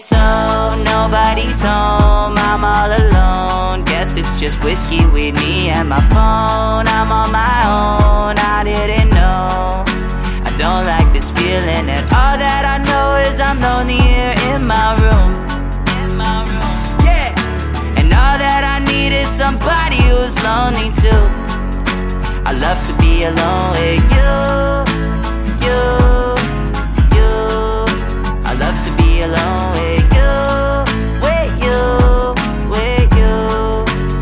So nobody's home, I'm all alone. Guess it's just whiskey with me and my phone. I'm on my own, I didn't know. I don't like this feeling at all. That I know is I'm lonely here in my room. Yeah. And all that I need is somebody who's lonely too. I love to be alone with you.